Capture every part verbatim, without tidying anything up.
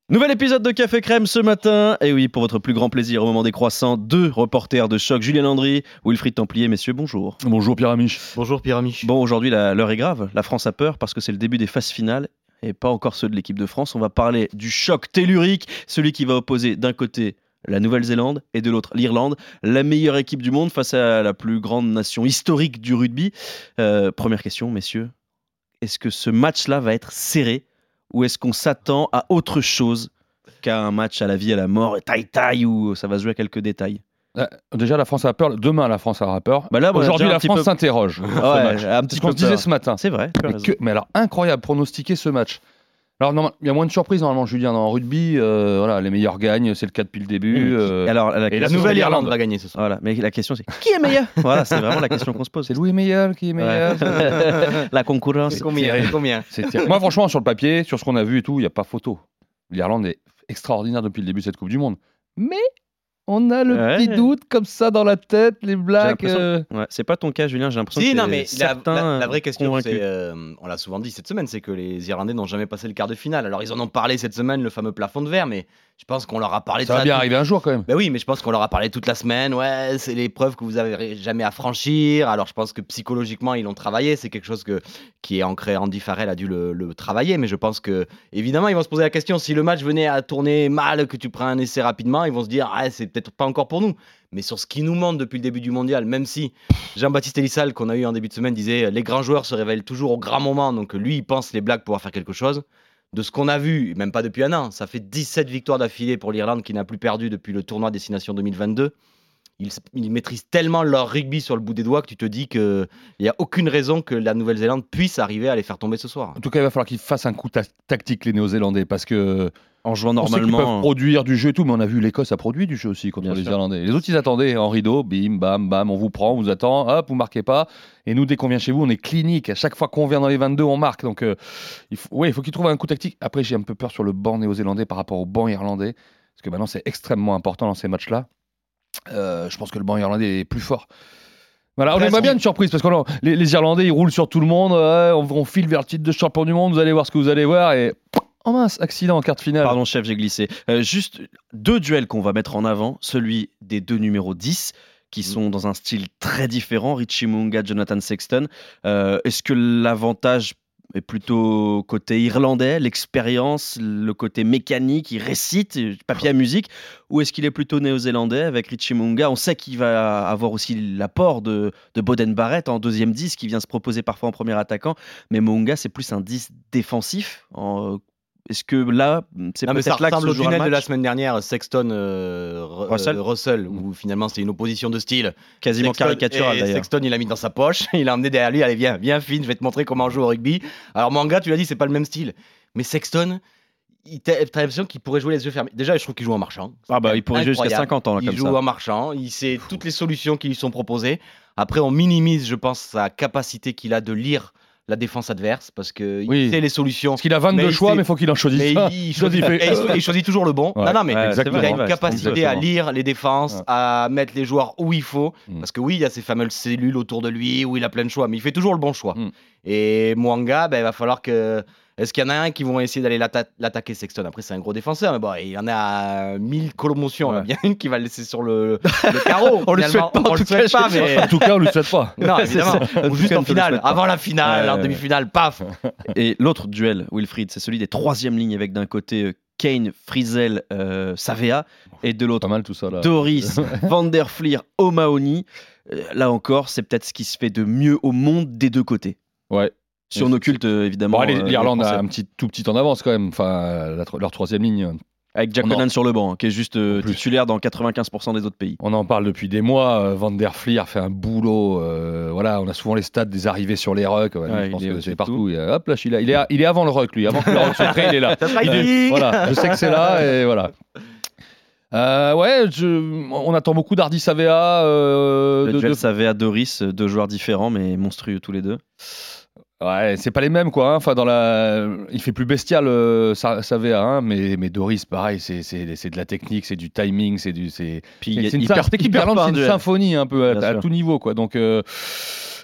Nouvel épisode de Café Crème ce matin. Et oui, pour votre plus grand plaisir au moment des croissants, deux reporters de choc, Julien Landry, Wilfried Templier. Messieurs, bonjour. Bonjour Pierre Amiche. Bonjour Pierre Amiche. Bon, aujourd'hui, la, l'heure est grave. La France a peur parce que c'est le début des phases finales et pas encore ceux de l'équipe de France. On va parler du choc tellurique, celui qui va opposer d'un côté la Nouvelle-Zélande et de l'autre l'Irlande, la meilleure équipe du monde face à la plus grande nation historique du rugby. Euh, première question, messieurs. Est-ce que ce match-là va être serré ou est-ce qu'on s'attend à autre chose qu'à un match à la vie, à la mort, taille-taille, où ça va se jouer à quelques détails? Euh, déjà, la France a peur. Demain, la France aura peur. Bah là, bon, Aujourd'hui, la France peu... s'interroge. Ouais, un petit C'est ce qu'on peu se disait peur. ce matin. C'est vrai. Mais, que... mais alors, incroyable, pronostiquer ce match. Alors, il y a moins de surprises normalement, Julien. Dans le rugby, euh, voilà, les meilleurs gagnent, c'est le cas depuis le début. Euh... Alors, la et la Nouvelle-Irlande va gagner ce soir. Voilà, mais la question c'est qui est meilleur? Voilà, c'est vraiment la question qu'on se pose. C'est Louis Meilleur qui est meilleur. Ouais. La concurrence. C'est combien, c'est combien c'est Moi, franchement, sur le papier, sur ce qu'on a vu et tout, il n'y a pas photo. L'Irlande est extraordinaire depuis le début de cette Coupe du Monde. Mais on a le ouais. petit doute comme ça dans la tête, les blagues. Euh... Ouais, c'est pas ton cas, Julien. J'ai l'impression si, que non, mais certains la, la, la vraie question, convaincus. c'est, euh, on l'a souvent dit cette semaine, c'est que les Irlandais n'ont jamais passé le quart de finale. Alors ils en ont parlé cette semaine, le fameux plafond de verre, mais je pense qu'on leur a parlé. Ça de va ça bien tout... arriver un jour quand même. Ben oui, mais je pense qu'on leur a parlé toute la semaine. Ouais, c'est l'épreuve que vous avez jamais à franchir. Alors je pense que psychologiquement ils l'ont travaillé. C'est quelque chose que qui est ancré. Andy Farrell a dû le, le travailler, mais je pense que évidemment ils vont se poser la question, si le match venait à tourner mal, que tu prends un essai rapidement, ils vont se dire ah c'est peut-être pas encore pour nous. Mais sur ce qui nous montre depuis le début du mondial, même si Jean-Baptiste Elissal, qu'on a eu en début de semaine, disait les grands joueurs se révèlent toujours au grand moment, donc lui il pense les Blacks pouvoir faire quelque chose. De ce qu'on a vu, même pas depuis un an, ça fait dix-sept victoires d'affilée pour l'Irlande qui n'a plus perdu depuis le tournoi Destination deux mille vingt-deux. Ils, ils maîtrisent tellement leur rugby sur le bout des doigts que tu te dis qu'il n'y a aucune raison que la Nouvelle-Zélande puisse arriver à les faire tomber ce soir. En tout cas, il va falloir qu'ils fassent un coup ta- tactique, les Néo-Zélandais, parce que en jouant normalement, normalement, ils peuvent produire du jeu et tout, mais on a vu l'Écosse a produit du jeu aussi contre Bien les sûr. Irlandais. Les autres, ils attendaient en rideau, bim, bam, bam, on vous prend, on vous attend, hop, vous marquez pas. Et nous, dès qu'on vient chez vous, on est clinique. À chaque fois qu'on vient dans les vingt-deux, on marque. Donc, euh, il faut, ouais, il faut qu'ils trouvent un coup tactique. Après, j'ai un peu peur sur le banc néo-zélandais par rapport au banc irlandais, parce que maintenant, c'est extrêmement important dans ces matchs-là. Euh, je pense que le banc irlandais est plus fort. Voilà, on aimerait bien une surprise parce que non, les, les Irlandais ils roulent sur tout le monde, ouais, on, on file vers le titre de champion du monde, vous allez voir ce que vous allez voir et oh mince, accident en quart de finale. Pardon chef, j'ai glissé. Euh, juste deux duels qu'on va mettre en avant, celui des deux numéros dix qui sont dans un style très différent, Richie Mo'unga, Jonathan Sexton. Euh, est-ce que l'avantage est plutôt côté irlandais, l'expérience, le côté mécanique, il récite, papier à musique, ou est-ce qu'il est plutôt néo-zélandais avec Richie Mo'unga? On sait qu'il va avoir aussi l'apport de, de Beauden Barrett en deuxième dix, qui vient se proposer parfois en premier attaquant, mais Mo'unga c'est plus un dix défensif. En, est-ce que là, c'est non, peut-être là que se au jouera tunnel le de la match semaine dernière, Sexton euh, Russell, euh, Russell où finalement c'était une opposition de style quasiment Sexton, caricatural d'ailleurs. Sexton il l'a mis dans sa poche, il a emmené derrière lui, allez viens, viens Finn, je vais te montrer comment on joue au rugby. Alors Mo'unga, tu l'as dit, c'est pas le même style, mais Sexton, il t'as, t'as l'impression qu'il pourrait jouer les yeux fermés. Déjà, je trouve qu'il joue en marchant. Ah bah il pourrait jouer jusqu'à cinquante ans là, il comme joue ça. en marchant, il sait toutes les solutions qui lui sont proposées. Après, on minimise, je pense, sa capacité qu'il a de lire la défense adverse parce qu'il oui. sait les solutions. Parce qu'il a vingt-deux mais choix, sait... mais il faut qu'il en choisisse. Mais un. il, choisit, il, choisit, il choisit toujours le bon. Ouais. Non, non, mais ouais, il a une ouais, capacité à lire les défenses, ouais. à mettre les joueurs où il faut. Mm. Parce que oui, il y a ces fameuses cellules autour de lui où il a plein de choix, mais il fait toujours le bon choix. Mm. Et Mo'unga, ben, il va falloir que. Est-ce qu'il y en a un qui vont essayer d'aller l'atta- l'attaquer Sexton? Après, c'est un gros défenseur, mais bon, il y en a mille commotions. Ouais. Il y en a bien une qui va le laisser sur le, le carreau. on ne le souhaite pas, on le souhaite pas, mais... En tout cas, on ne le souhaite pas. Non, évidemment. Ou juste en finale, avant la finale, ouais, en demi-finale, paf. Et l'autre duel, Wilfried, c'est celui des troisième lignes avec d'un côté Kane, Frizel, euh, Savea, et de l'autre pas mal tout ça, là. Doris, Van der Flier, O'Mahony. Euh, là encore, c'est peut-être ce qui se fait de mieux au monde des deux côtés. Ouais. Sur nos cultes, évidemment. Bon, allez, euh, l'Irlande a un petit, tout petit en avance quand même. Enfin, la, leur troisième ligne. Avec Jack Conan en... sur le banc, qui est juste euh, plus. titulaire dans quatre-vingt-quinze pour cent des autres pays. On en parle depuis des mois. Euh, Van der Flier fait un boulot. Euh, voilà, on a souvent les stats des arrivées sur les rucks. Ouais, ouais, je pense que c'est partout. Il, hop, là, il, est, il, est, il est avant le ruck, lui. Avant que le ruck se crée, il est là. Ça sera euh, voilà, je sais que c'est là et voilà. Euh, ouais, je, on attend beaucoup d'Hardy Savea. Euh, le de, duel de... Savea-Doris, deux joueurs différents mais monstrueux tous les deux. Ouais, c'est pas les mêmes quoi. Hein. Enfin, dans la, il fait plus bestial euh, Savea, hein, mais mais Doris, pareil, c'est c'est c'est de la technique, c'est du timing, c'est du c'est. Puis c'est, il, c'est une, il perd, cette équipe il perd Irlande, pas c'est une duel. symphonie un peu à, à tout niveau quoi. Donc. Euh,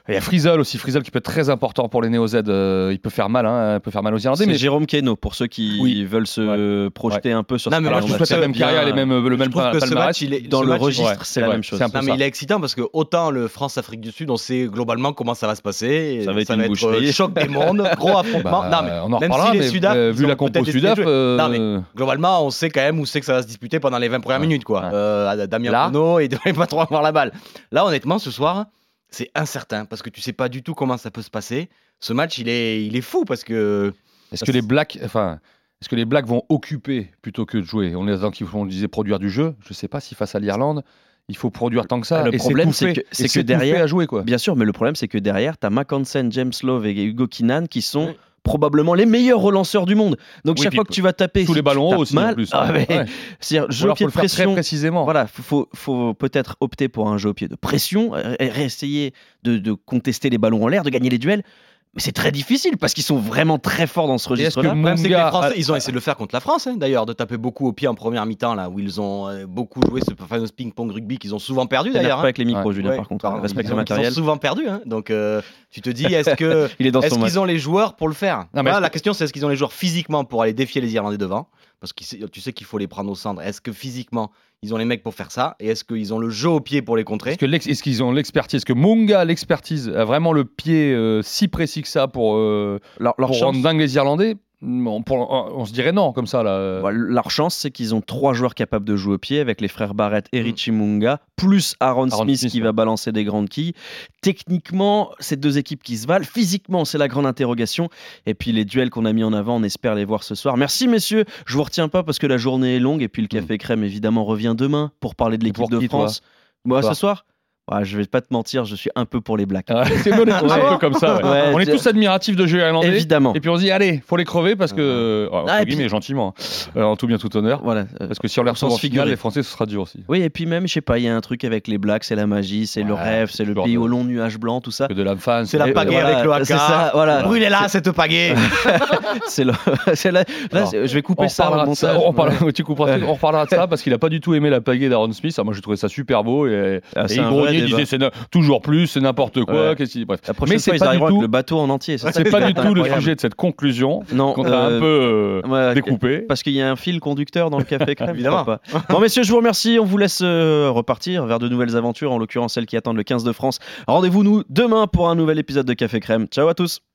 Il y a Frizzle aussi, Frizzle qui peut être très important pour les Néo-Z. Euh, il peut faire mal, hein, il peut faire mal aux Irlandais. C'est Mais Jérôme Keno, pour ceux qui Oui. veulent se projeter un peu sur Non, ce mais alors, moi, je je souhaite la trouve même que carrière, bien- les mêmes, le Je même trouve que ce palmarès. match, il est dans ce le match, il est- registre, ouais, c'est la ouais, même chose. c'est un peu Non, mais ça. il est excitant parce que autant le France-Afrique du Sud, on sait globalement comment ça va se passer. Ça va être une euh, boucherie. choc des mondes, gros affrontement. Bah, non, mais on en même reparlera, si les mais Sudaf, euh, ils vu ont la compo peut-être essayé de Sudaf, jouer. euh, Non, mais globalement, on sait quand même où c'est que ça va se disputer pendant les vingt premières Ouais, minutes, quoi. ouais. Euh, Damien Là- Penaud, il devrait pas trop avoir la balle. Là, honnêtement, ce soir, c'est incertain parce que tu sais pas du tout comment ça peut se passer. Ce match, il est, il est fou parce que. Est-ce que les Blacks, enfin, est-ce que les Blacks vont occuper plutôt que de jouer? On est dans qu'ils vont, on disait produire du jeu. Je sais pas si face à l'Irlande, il faut produire tant que ça. Le et problème, s'étouffer. c'est que- Et c'est que s'étouffer derrière- à jouer quoi. Bien sûr, mais le problème, c'est que derrière, tu as Mackensen, James Love et Hugo Keenan qui sont Oui. probablement les meilleurs relanceurs du monde. Donc Oui, chaque puis fois que tu vas taper, Tous si les tu ballons hauts tapes aussi mal, en plus. ah ouais. Ouais. c'est-à-dire Ou jeu au alors, pied faut de le faire très pression. précisément. Voilà, faut, faut, faut peut-être opter pour un jeu au pied de pression, euh, et essayer de, de contester les ballons en l'air, de gagner les duels. Mais c'est très difficile parce qu'ils sont vraiment très forts dans ce Et est-ce que registre-là. Le problème, c'est que les Munga Français, a- ils ont essayé de le faire contre la France, hein, d'ailleurs, de taper beaucoup au pied en première mi-temps, là, où ils ont euh, beaucoup joué ce fameux ping-pong rugby qu'ils ont souvent perdu, T'énerve d'ailleurs. pas hein. avec les micros, Ouais. Julien, Ouais, par contre. pardon, Respecte ils le ont- matériel. Ils ont souvent perdu, hein. Donc euh, tu te dis, est-ce que Il est dans est-ce son match. qu'ils ont les joueurs pour le faire? Non, mais Voilà, est-ce la que- question, c'est est-ce qu'ils ont les joueurs physiquement pour aller défier les Irlandais devant? Parce que tu sais qu'il faut les prendre au centre. Est-ce que physiquement, ils ont les mecs pour faire ça? Et est-ce qu'ils ont le jeu au pied pour les contrer? Est-ce que l'ex- est-ce qu'ils ont l'expertise? Est-ce que Munga a l'expertise, a vraiment le pied euh, si précis que ça pour, euh, Leur, leur pour chance, rendre dingue les Irlandais? on, pour- on se dirait non comme ça là. Voilà, leur chance, c'est qu'ils ont trois joueurs capables de jouer au pied avec les frères Barrett et Richie Munga, plus Aaron, Aaron Smith, Smith, qui ouais. va balancer des grandes quilles. Techniquement, c'est deux équipes qui se valent. Physiquement, c'est la grande interrogation. Et puis les duels qu'on a mis en avant, on espère les voir ce soir. Merci messieurs. Je vous retiens pas parce que la journée est longue et puis le café crème évidemment revient demain pour parler de Et l'équipe pour de qui, toi France. Moi, Toi ce soir. Ouais, je vais pas te mentir, je suis un peu pour les Blacks. Ouais, c'est bon, on est tous un peu comme ça. ouais. Ouais, on est je- tous admiratifs de jeux irlandais. Évidemment. Et puis on se dit, allez, faut les crever parce que. Oh, entre Ah, et guillemets, puis- gentiment. euh, en tout bien, tout honneur. Voilà. euh, Parce que si on les retrouve sens en finale, figuré. les Français, ce sera dur aussi. Oui, et puis même, je sais pas, il y a un truc avec les Blacks, c'est la magie, c'est le Ouais, rêve, c'est le toujours pays de- au long nuage blanc, tout ça. Que de la fan. C'est la Et pagaie voilà, avec le haka. c'est ça, voilà. Brûlez-la, cette pagaie. C'est le- c'est la- là, Alors, c'est- je vais couper On ça au reparlera de ça, montage. on reparlera- tu couperas tout, on reparlera de ça parce qu'il a pas du tout aimé la pagaie d'Aaron Smith. Ah, moi, j'ai trouvé ça super beau et, Ah, et c'est il un vrai grognait, il débat. disait c'est na- toujours plus, c'est n'importe quoi. Ouais. qu'est-ce qu'il- Bref. La prochaine Mais fois, c'est ils pas du arriveront avec tout, le bateau en entier. ça, c'est pas du tout le incroyable. sujet de cette conclusion Non, qu'on a euh, un peu euh, ouais, découpé. parce qu'il y a un fil conducteur dans le café crème. Évidemment. pourquoi pas. Bon, messieurs, je vous remercie. On vous laisse euh, repartir vers de nouvelles aventures, en l'occurrence celles qui attendent le quinze de France. Rendez-vous nous demain pour un nouvel épisode de Café Crème. Ciao à tous.